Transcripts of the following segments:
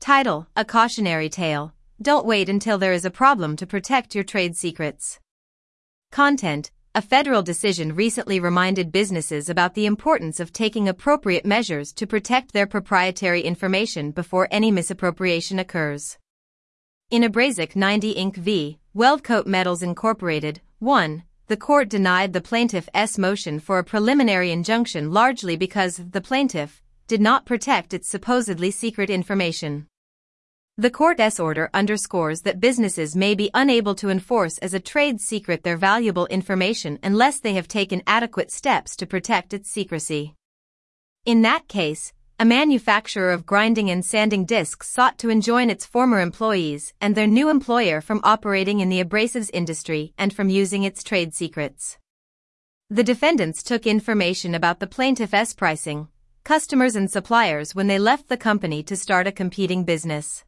Title: A Cautionary Tale. Don't wait until there is a problem to protect your trade secrets. Content: A federal decision recently reminded businesses about the importance of taking appropriate measures to protect their proprietary information before any misappropriation occurs. In Abrasic 90 Inc. v. Weldcoat Metals Incorporated, 1, the court denied the plaintiff's motion for a preliminary injunction largely because the plaintiff did not protect its supposedly secret information. The court's order underscores that businesses may be unable to enforce as a trade secret their valuable information unless they have taken adequate steps to protect its secrecy. In that case, a manufacturer of grinding and sanding discs sought to enjoin its former employees and their new employer from operating in the abrasives industry and from using its trade secrets. The defendants took information about the plaintiff's pricing, customers and suppliers when they left the company to start a competing business.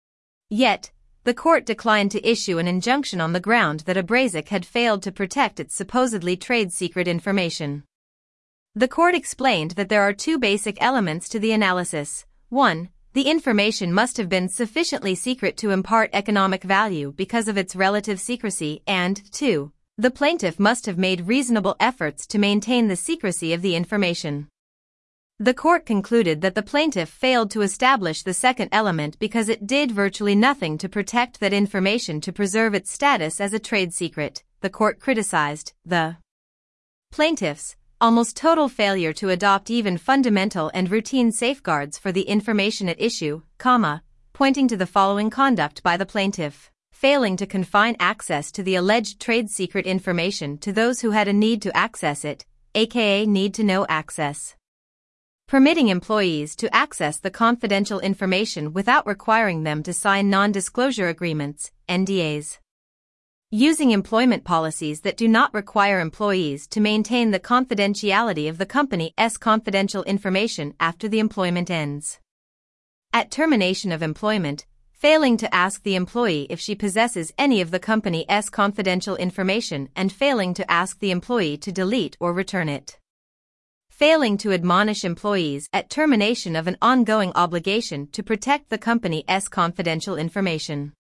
Yet, the court declined to issue an injunction on the ground that Abrasic had failed to protect its supposedly trade secret information. The court explained that there are two basic elements to the analysis. 1. The information must have been sufficiently secret to impart economic value because of its relative secrecy, and 2. The plaintiff must have made reasonable efforts to maintain the secrecy of the information. The court concluded that the plaintiff failed to establish the second element because it did virtually nothing to protect that information to preserve its status as a trade secret. The court criticized the plaintiff's almost total failure to adopt even fundamental and routine safeguards for the information at issue, pointing to the following conduct by the plaintiff: failing to confine access to the alleged trade secret information to those who had a need to access it, aka need to know access. Permitting employees to access the confidential information without requiring them to sign non-disclosure agreements, NDAs. Using employment policies that do not require employees to maintain the confidentiality of the company's confidential information after the employment ends. At termination of employment, failing to ask the employee if she possesses any of the company's confidential information and failing to ask the employee to delete or return it. Failing to admonish employees at termination of an ongoing obligation to protect the company's confidential information.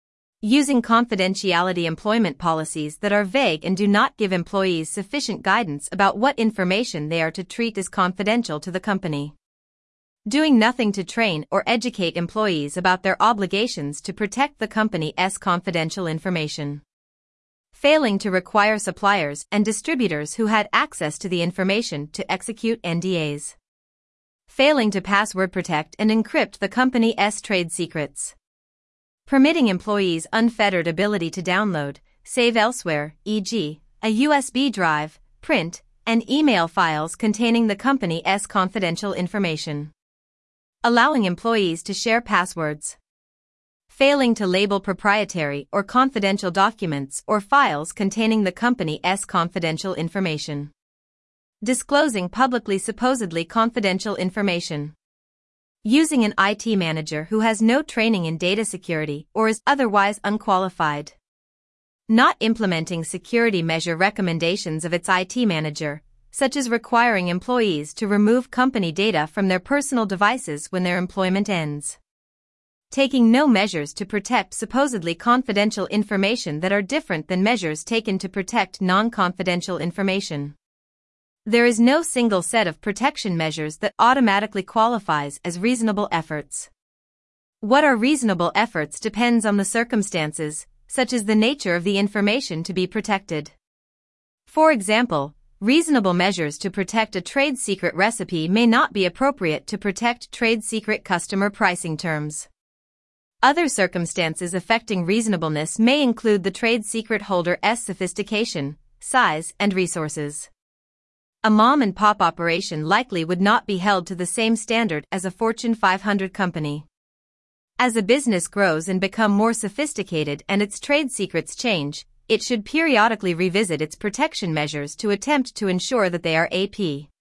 Using confidentiality employment policies that are vague and do not give employees sufficient guidance about what information they are to treat as confidential to the company. Doing nothing to train or educate employees about their obligations to protect the company's confidential information. Failing to require suppliers and distributors who had access to the information to execute NDAs. Failing to password protect and encrypt the company's trade secrets. Permitting employees unfettered ability to download, save elsewhere, e.g., a USB drive, print, and email files containing the company's confidential information. Allowing employees to share passwords. Failing to label proprietary or confidential documents or files containing the company's confidential information. Disclosing publicly supposedly confidential information. Using an IT manager who has no training in data security or is otherwise unqualified. Not implementing security measure recommendations of its IT manager, such as requiring employees to remove company data from their personal devices when their employment ends. Taking no measures to protect supposedly confidential information that are different than measures taken to protect non-confidential information. There is no single set of protection measures that automatically qualifies as reasonable efforts. What are reasonable efforts depends on the circumstances, such as the nature of the information to be protected. For example, reasonable measures to protect a trade secret recipe may not be appropriate to protect trade secret customer pricing terms. Other circumstances affecting reasonableness may include the trade secret holder's sophistication, size, and resources. A mom-and-pop operation likely would not be held to the same standard as a Fortune 500 company. As a business grows and become more sophisticated and its trade secrets change, it should periodically revisit its protection measures to attempt to ensure that they are